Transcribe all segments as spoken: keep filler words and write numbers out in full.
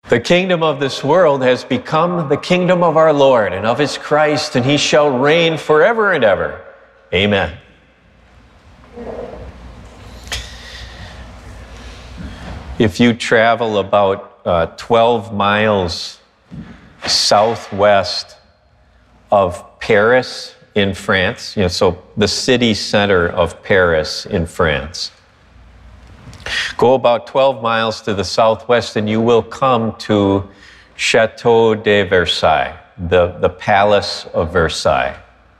The kingdom of this world has become the kingdom of our Lord and of his Christ, and he shall reign forever and ever. Amen. If you travel about uh, twelve miles southwest of Paris in France, you know, so the city center of Paris in France, go about twelve miles to the southwest and you will come to Chateau de Versailles, the, the Palace of Versailles,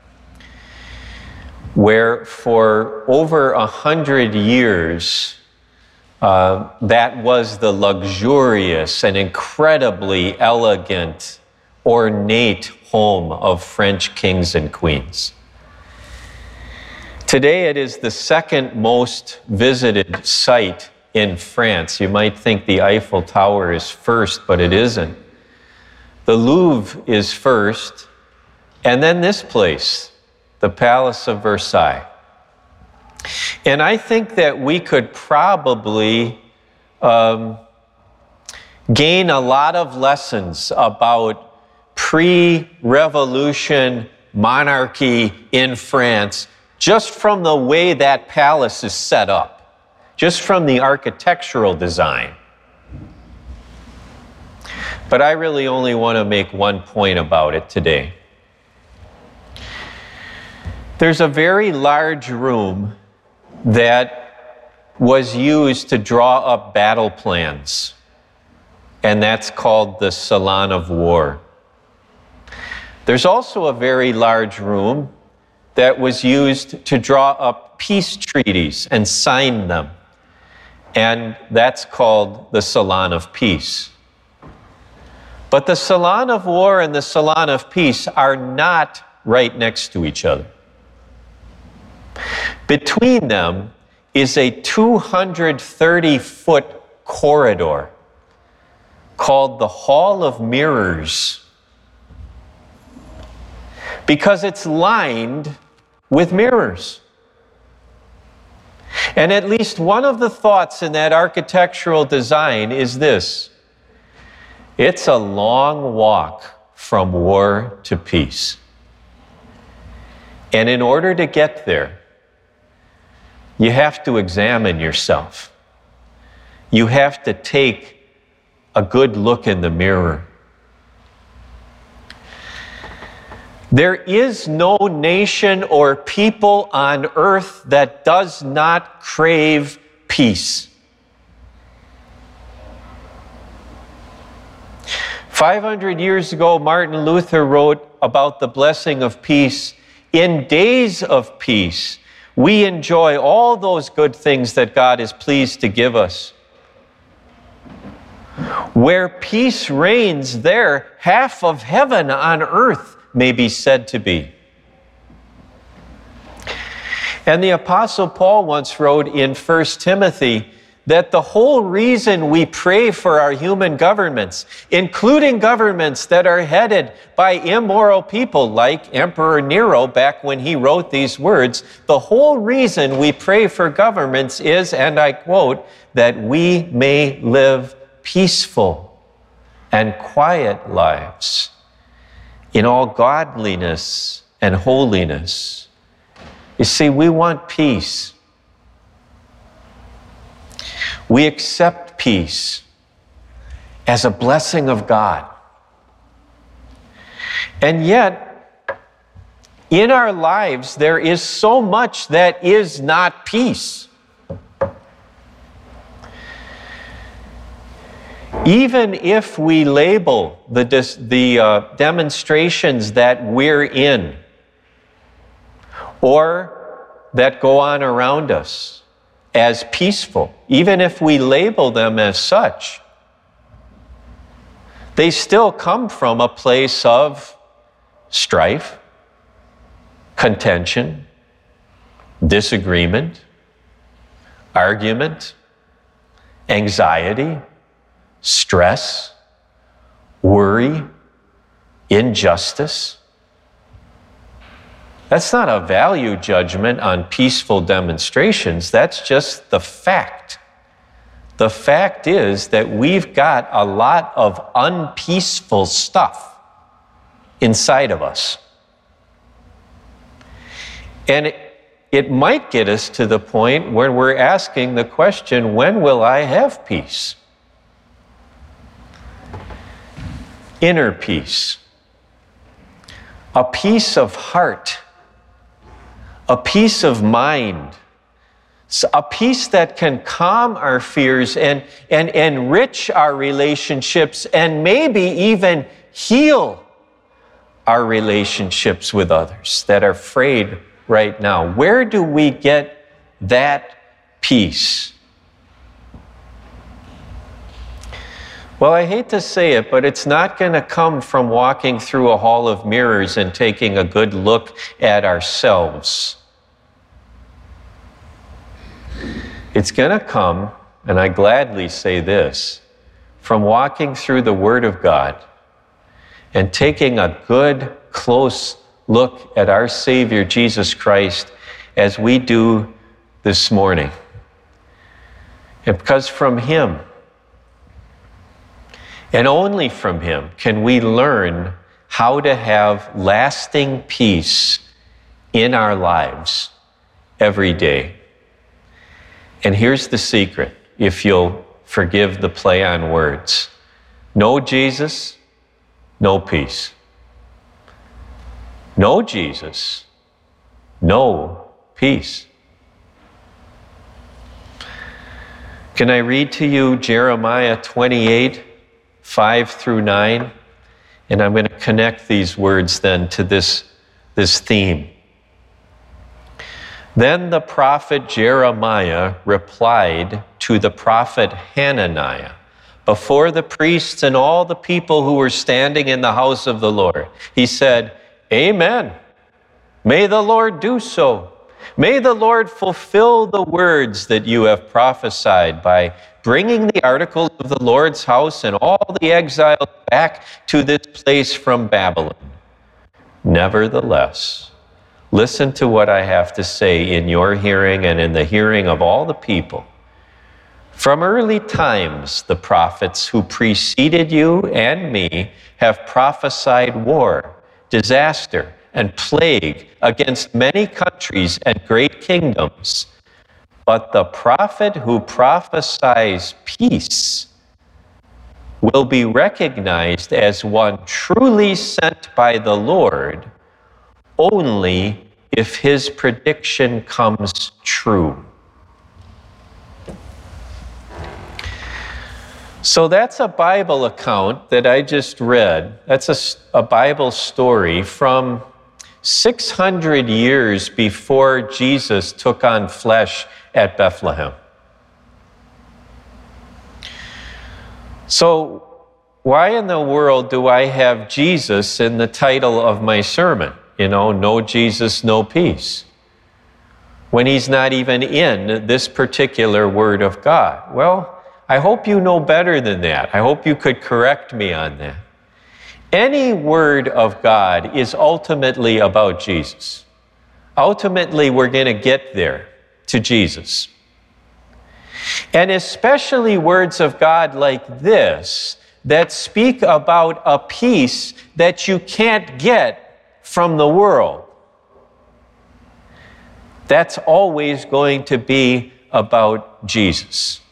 where for over a hundred years, uh, that was the luxurious and incredibly elegant, ornate home of French kings and queens. Today it is the second most visited site in France. You might think the Eiffel Tower is first, but it isn't. The Louvre is first, and then this place, the Palace of Versailles. And I think that we could probably um, gain a lot of lessons about pre-revolution monarchy in France just from the way that palace is set up, just from the architectural design. But I really only want to make one point about it today. There's a very large room that was used to draw up battle plans, and that's called the Salon of War. There's also a very large room that was used to draw up peace treaties and sign them, and that's called the Salon of Peace. But the Salon of War and the Salon of Peace are not right next to each other. Between them is a two hundred thirty foot corridor called the Hall of Mirrors, because it's lined with mirrors. And at least one of the thoughts in that architectural design is this: it's a long walk from war to peace. And in order to get there, you have to examine yourself. You have to take a good look in the mirror. There is no nation or people on earth that does not crave peace. five hundred years ago, Martin Luther wrote about the blessing of peace. In days of peace, we enjoy all those good things that God is pleased to give us. Where peace reigns, there half of heaven on earth may be said to be. And the Apostle Paul once wrote in First Timothy that the whole reason we pray for our human governments, including governments that are headed by immoral people like Emperor Nero back when he wrote these words, the whole reason we pray for governments is, and I quote, that we may live peaceful and quiet lives in all godliness and holiness. You see, we want peace. We accept peace as a blessing of God. And yet, in our lives, there is so much that is not peace. Even if we label the, the uh, demonstrations that we're in or that go on around us as peaceful, even if we label them as such, they still come from a place of strife, contention, disagreement, argument, anxiety, stress, worry, injustice. That's not a value judgment on peaceful demonstrations. That's just the fact The fact is that we've got a lot of unpeaceful stuff inside of us. And it, it might get us to the point where we're asking the question, when will I have peace? Inner peace. A peace of heart. A peace of mind. A peace that can calm our fears and, and enrich our relationships and maybe even heal our relationships with others that are frayed right now. Where do we get that peace? Well, I hate to say it, but it's not going to come from walking through a hall of mirrors and taking a good look at ourselves. It's going to come, and I gladly say this, from walking through the Word of God and taking a good, close look at our Savior, Jesus Christ, as we do this morning. And because from Him, and only from Him, can we learn how to have lasting peace in our lives every day. And here's the secret, if you'll forgive the play on words. No Jesus, no peace. No Jesus, no peace. Can I read to you Jeremiah twenty-eight, five through nine? And I'm going to connect these words then to this, this theme. Then the prophet Jeremiah replied to the prophet Hananiah before the priests and all the people who were standing in the house of the Lord. He said, Amen. May the Lord do so. May the Lord fulfill the words that you have prophesied by bringing the articles of the Lord's house and all the exiles back to this place from Babylon. Nevertheless, listen to what I have to say in your hearing and in the hearing of all the people. From early times, the prophets who preceded you and me have prophesied war, disaster, and plague against many countries and great kingdoms. But the prophet who prophesies peace will be recognized as one truly sent by the Lord only if his prediction comes true. So that's a Bible account that I just read. That's a, a Bible story from six hundred years before Jesus took on flesh at Bethlehem. So why in the world do I have Jesus in the title of my sermon? You know, no Jesus, no peace, when he's not even in this particular Word of God? Well, I hope you know better than that. I hope you could correct me on that. Any Word of God is ultimately about Jesus. Ultimately, we're going to get there to Jesus. And especially words of God like this that speak about a peace that you can't get from the world. That's always going to be about Jesus.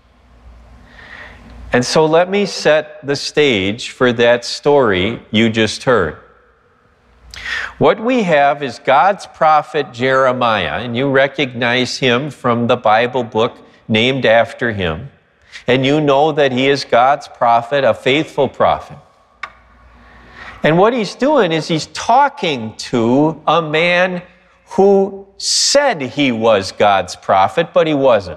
And so let me set the stage for that story you just heard. What we have is God's prophet Jeremiah, and you recognize him from the Bible book named after him. And you know that he is God's prophet, a faithful prophet. And what he's doing is he's talking to a man who said he was God's prophet, but he wasn't.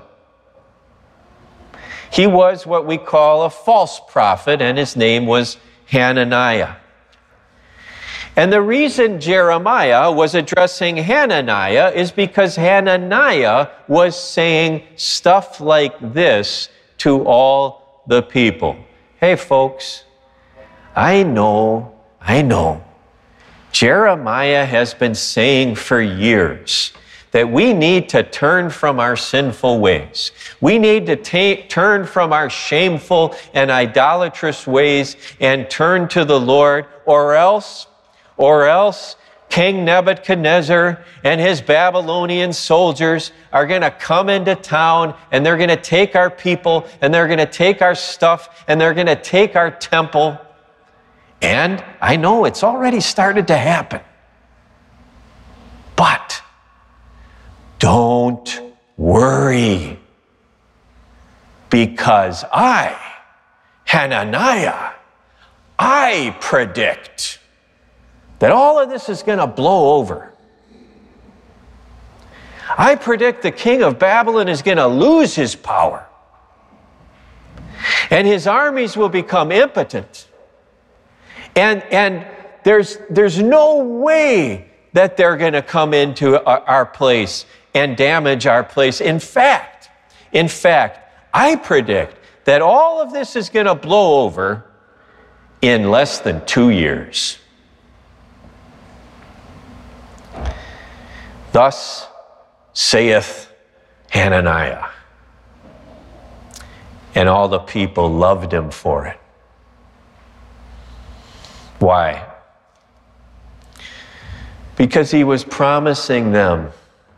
He was what we call a false prophet, and his name was Hananiah. And the reason Jeremiah was addressing Hananiah is because Hananiah was saying stuff like this to all the people. Hey, folks, I know, I know, Jeremiah has been saying for years that we need to turn from our sinful ways. We need to ta- turn from our shameful and idolatrous ways and turn to the Lord, or else, or else King Nebuchadnezzar and his Babylonian soldiers are going to come into town, and they're going to take our people, and they're going to take our stuff, and they're going to take our temple. And I know it's already started to happen. But don't worry, because I, Hananiah, I predict that all of this is going to blow over. I predict the king of Babylon is going to lose his power, and his armies will become impotent. And, and there's, there's no way that they're going to come into our, our place and damage our place. In fact, in fact, I predict that all of this is going to blow over in less than two years. Thus saith Hananiah. And all the people loved him for it. Why? Because he was promising them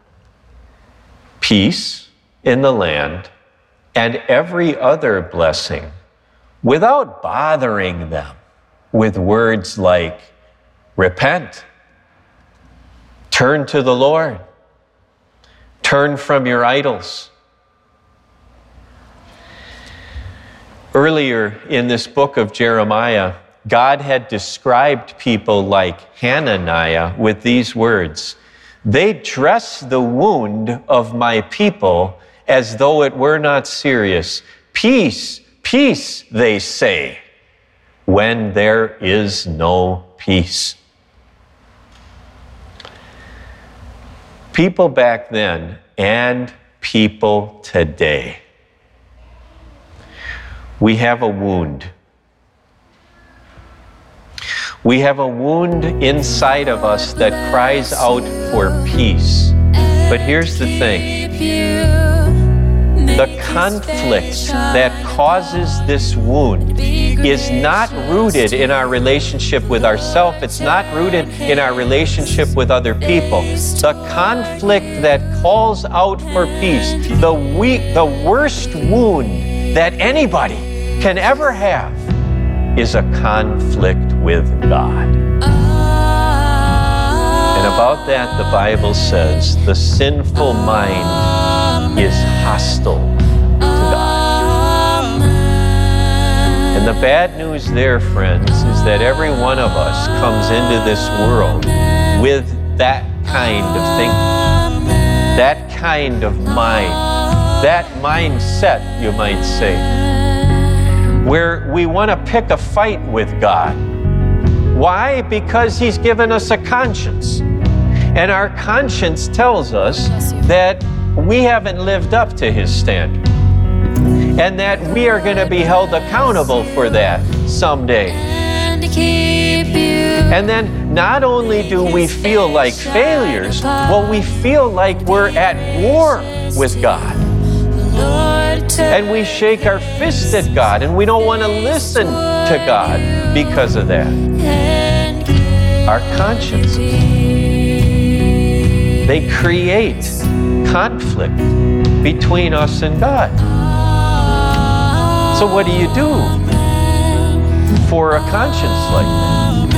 peace in the land and every other blessing without bothering them with words like repent, turn to the Lord, turn from your idols. Earlier in this book of Jeremiah, God had described people like Hananiah with these words: they dress the wound of my people as though it were not serious. Peace, peace, they say, when there is no peace. People back then and people today, we have a wound. We have a wound inside of us that cries out for peace. But here's the thing. The conflict that causes this wound is not rooted in our relationship with ourselves. It's not rooted in our relationship with other people. The conflict that calls out for peace, the weak, the worst wound that anybody can ever have, is a conflict with God. And about that, the Bible says the sinful mind is hostile to God. And the bad news there, friends, is that every one of us comes into this world with that kind of thinking, that kind of mind, that mindset, you might say, where we want to pick a fight with God. Why? Because He's given us a conscience. And our conscience tells us that we haven't lived up to His standard, and that we are going to be held accountable for that someday. And then not only do we feel like failures, well, we feel like we're at war with God. And we shake our fist at God, and we don't want to listen to God because of that. Our consciences, they create conflict between us and God. So what do you do for a conscience like that?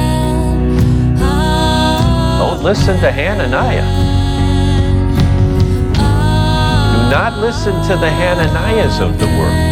Don't listen to Hananiah. Do not listen to the Hananiahs of the world.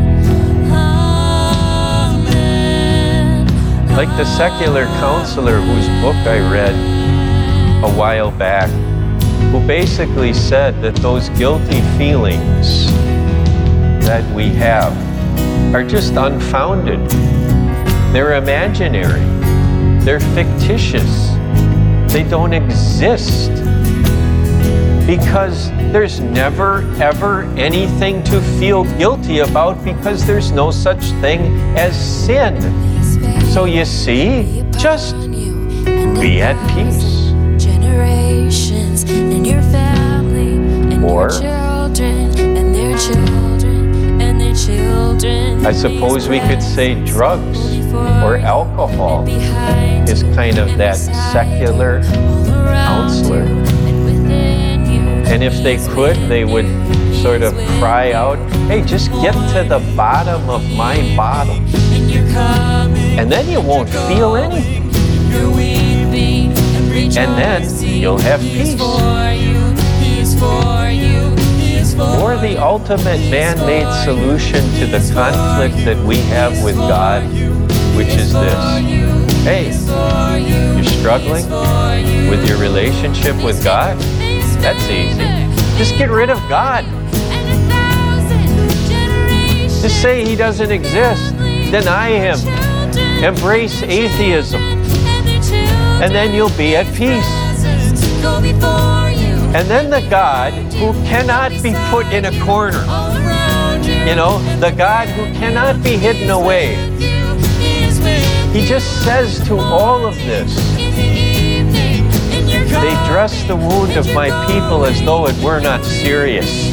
Like the secular counselor whose book I read a while back, who basically said that those guilty feelings that we have are just unfounded. They're imaginary. They're fictitious. They don't exist. Because there's never, ever anything to feel guilty about, because there's no such thing as sin. So you see, just be at peace. generations and your family and Or, your children and their children and their children. I suppose we could say drugs or alcohol is kind of that secular counselor. And if they could, they would sort of cry out, hey, just get to the bottom of my bottle. And then you won't feel anything. And then you'll have peace. Or the ultimate man-made solution to the conflict that we have with God, which is this. Hey, you're struggling with your relationship with God? That's easy. Just get rid of God. Just say He doesn't exist. Deny Him. Embrace atheism. And then you'll be at peace. And then the God who cannot be put in a corner, you know, the God who cannot be hidden away, He just says to all of this, they dress the wound of my people as though it were not serious.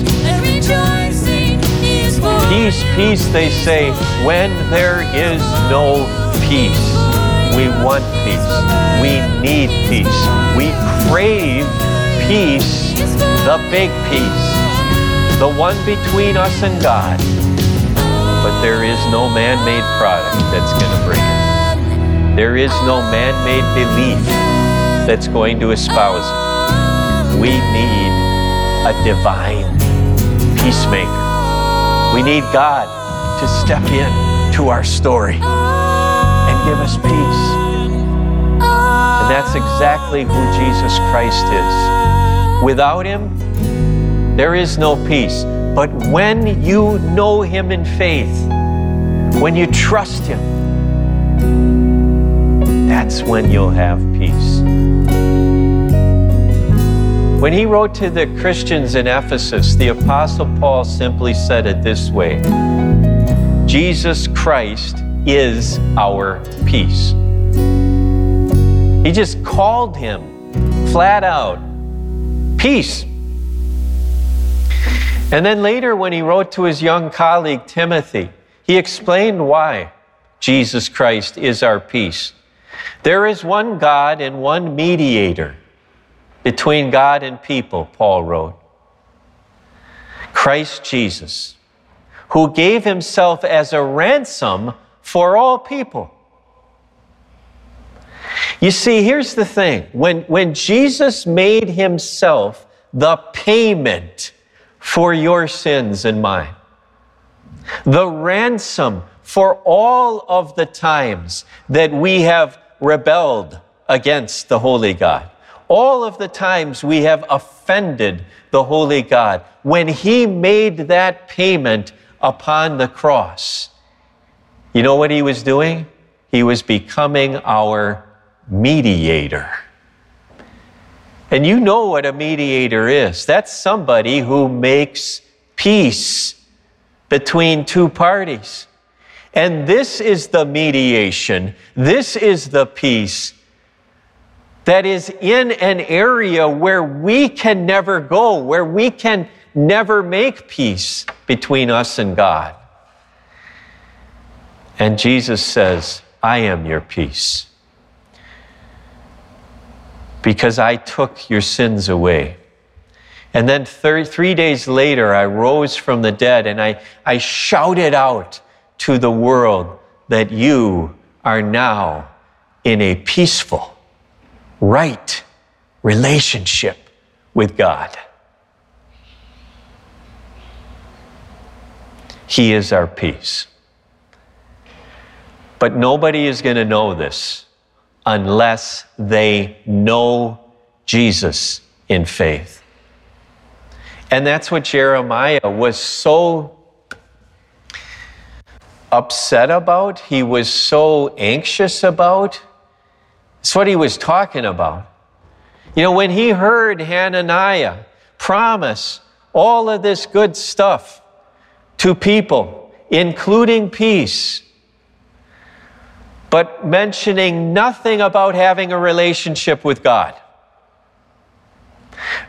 Peace, peace, they say, when there is no peace. We want peace. We need peace. We crave peace, the big peace, the one between us and God. But there is no man-made product that's going to bring it. There is no man-made belief that's going to espouse it. We need a divine peacemaker. We need God to step in to our story and give us peace. And that's exactly who Jesus Christ is. Without Him, there is no peace. But when you know Him in faith, when you trust Him, that's when you'll have peace. When he wrote to the Christians in Ephesus, the Apostle Paul simply said it this way: Jesus Christ is our peace. He just called Him flat out, peace. And then later, when he wrote to his young colleague Timothy, he explained why Jesus Christ is our peace. There is one God and one mediator between God and people, Paul wrote. Christ Jesus, who gave Himself as a ransom for all people. You see, here's the thing. When, when Jesus made Himself the payment for your sins and mine, the ransom for all of the times that we have rebelled against the Holy God, all of the times we have offended the Holy God, when He made that payment upon the cross, you know what He was doing? He was becoming our mediator. And you know what a mediator is. That's somebody who makes peace between two parties. And this is the mediation. This is the peace that is in an area where we can never go, where we can never make peace between us and God. And Jesus says, I am your peace, because I took your sins away. And then thir- three days later, I rose from the dead, and I, I shouted out to the world that you are now in a peaceful, right relationship with God. He is our peace. But nobody is going to know this unless they know Jesus in faith. And that's what Jeremiah was so upset about. He was so anxious about. It's what he was talking about. You know, when he heard Hananiah promise all of this good stuff to people, including peace, but mentioning nothing about having a relationship with God,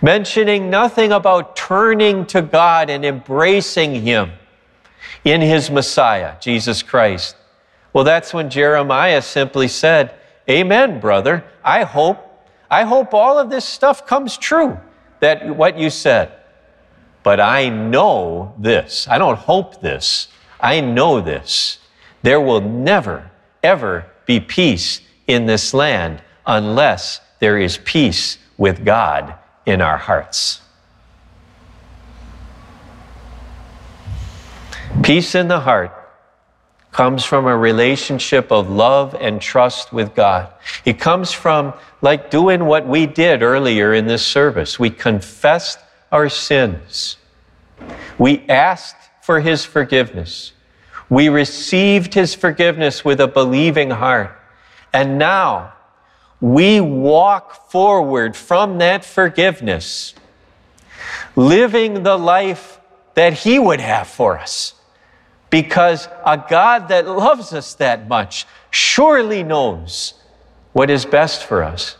mentioning nothing about turning to God and embracing Him in His Messiah, Jesus Christ. Well, that's when Jeremiah simply said, amen, brother. I hope, I hope all of this stuff comes true, that what you said. But I know this. I don't hope this. I know this. There will never, ever be peace in this land unless there is peace with God in our hearts. Peace in the heart comes from a relationship of love and trust with God. It comes from like doing what we did earlier in this service. We confessed our sins. We asked for His forgiveness. We received His forgiveness with a believing heart. And now we walk forward from that forgiveness, living the life that He would have for us. Because a God that loves us that much surely knows what is best for us.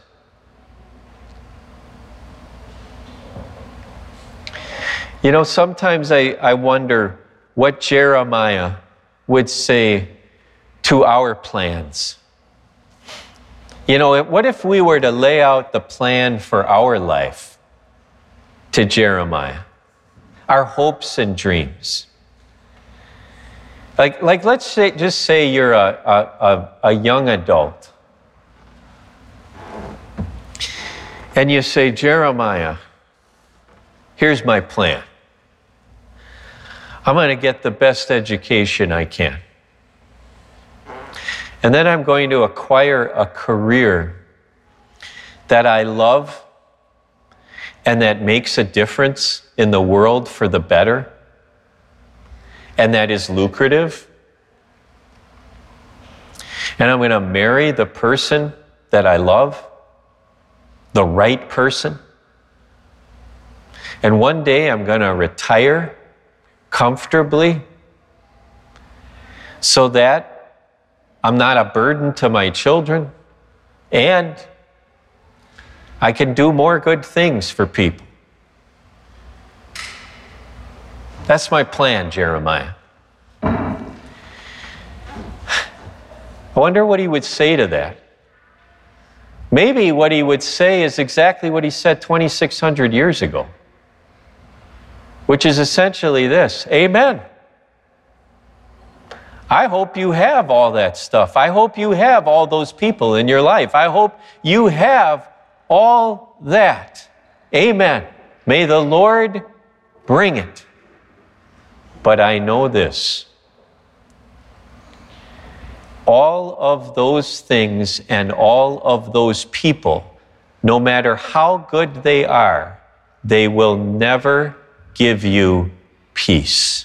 You know, sometimes I, I wonder what Jeremiah would say to our plans. You know, what if we were to lay out the plan for our life to Jeremiah? Our hopes and dreams. Like, like let's say, just say you're a, a, a young adult. And you say, Jeremiah, here's my plan. I'm going to get the best education I can. And then I'm going to acquire a career that I love and that makes a difference in the world for the better, and that is lucrative. And I'm going to marry the person that I love, the right person. And one day I'm going to retire comfortably so that I'm not a burden to my children, and I can do more good things for people. That's my plan, Jeremiah. I wonder what he would say to that. Maybe what he would say is exactly what he said twenty-six hundred years ago, which is essentially this: amen. I hope you have all that stuff. I hope you have all those people in your life. I hope you have all that. Amen. May the Lord bring it. But I know this: all of those things and all of those people, no matter how good they are, they will never give you peace.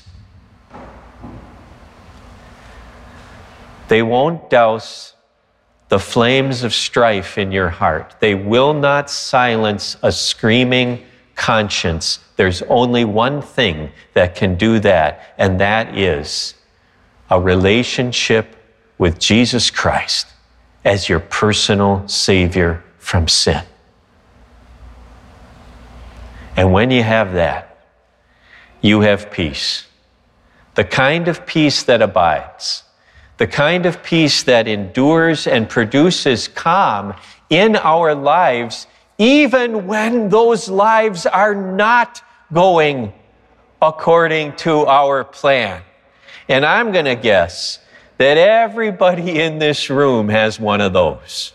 They won't douse the flames of strife in your heart. They will not silence a screaming conscience. There's only one thing that can do that, and that is a relationship with Jesus Christ as your personal Savior from sin. And when you have that, you have peace. The kind of peace that abides. The kind of peace that endures and produces calm in our lives, even when those lives are not going according to our plan. And I'm going to guess that everybody in this room has one of those.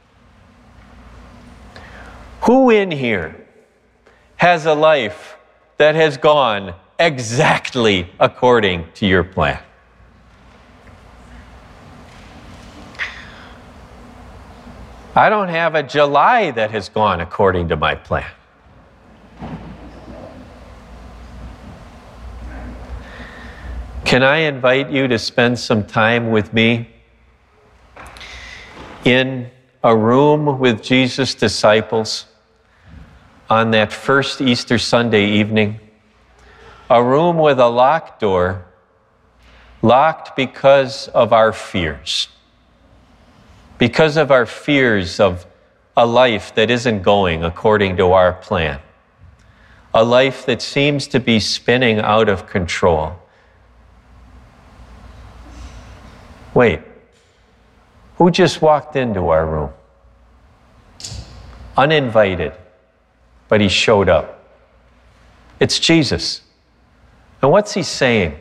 Who in here has a life that has gone exactly according to your plan? I don't have a July that has gone according to my plan. Can I invite you to spend some time with me in a room with Jesus' disciples on that first Easter Sunday evening? A room with a locked door, locked because of our fears. Because of our fears of a life that isn't going according to our plan. a life that seems to be spinning out of control. Wait, who just walked into our room? Uninvited, but he showed up. It's Jesus. And what's he saying?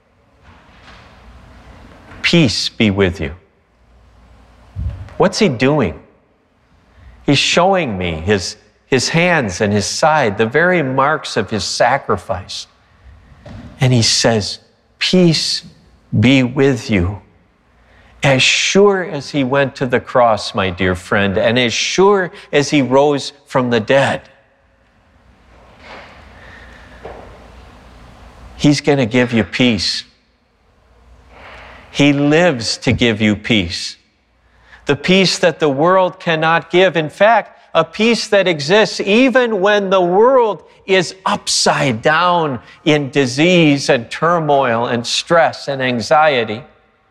Peace be with you. What's he doing? He's showing me his, his hands and his side, the very marks of his sacrifice. And he says, peace be with you. As sure as he went to the cross, my dear friend, and as sure as he rose from the dead, he's going to give you peace. He lives to give you peace. The peace that the world cannot give. In fact, a peace that exists even when the world is upside down in disease and turmoil and stress and anxiety.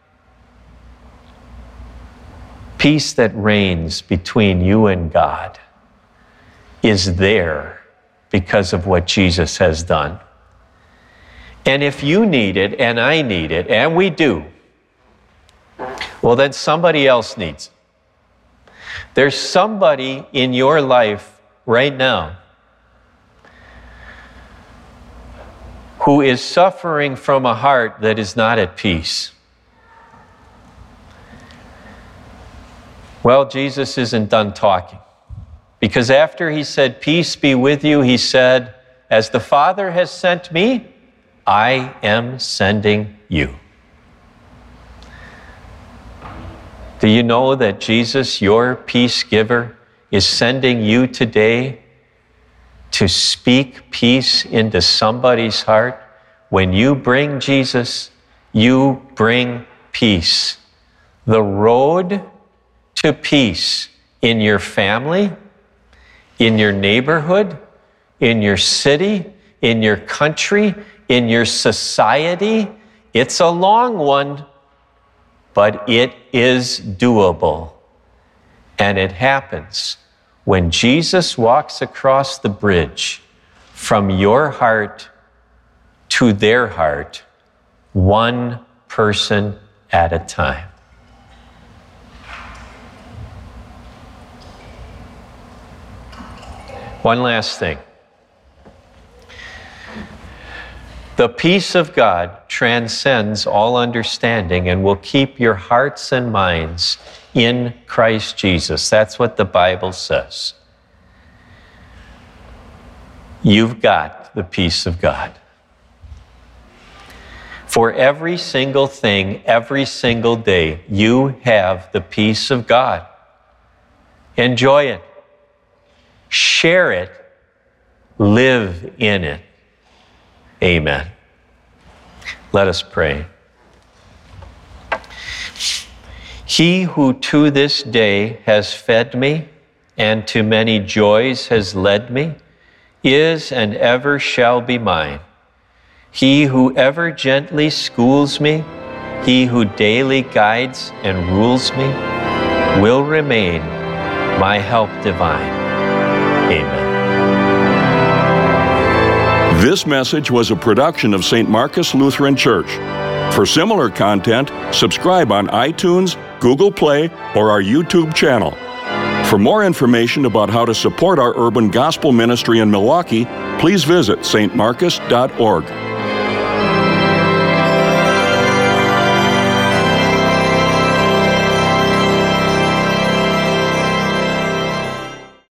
Peace that reigns between you and God is there because of what Jesus has done. And if you need it, and I need it, and we do, well, then somebody else needs it. There's somebody in your life right now who is suffering from a heart that is not at peace. Well, Jesus isn't done talking, because after he said, peace be with you, he said, as the Father has sent me, I am sending you. Do you know that Jesus, your peace giver, is sending you today to speak peace into somebody's heart? When you bring Jesus, you bring peace. The road to peace in your family, in your neighborhood, in your city, in your country, in your society, it's a long one, but it is doable. And it happens when Jesus walks across the bridge from your heart to their heart, one person at a time. One last thing. The peace of God transcends all understanding and will keep your hearts and minds in Christ Jesus. That's what the Bible says. You've got the peace of God. For every single thing, every single day, you have the peace of God. Enjoy it. Share it. Live in it. Amen. Let us pray. He who to this day has fed me and to many joys has led me is and ever shall be mine. He who ever gently schools me, he who daily guides and rules me, will remain my help divine. Amen. This message was a production of Saint Marcus Lutheran Church. For similar content, subscribe on iTunes, Google Play, or our YouTube channel. For more information about how to support our urban gospel ministry in Milwaukee, please visit s t marcus dot org.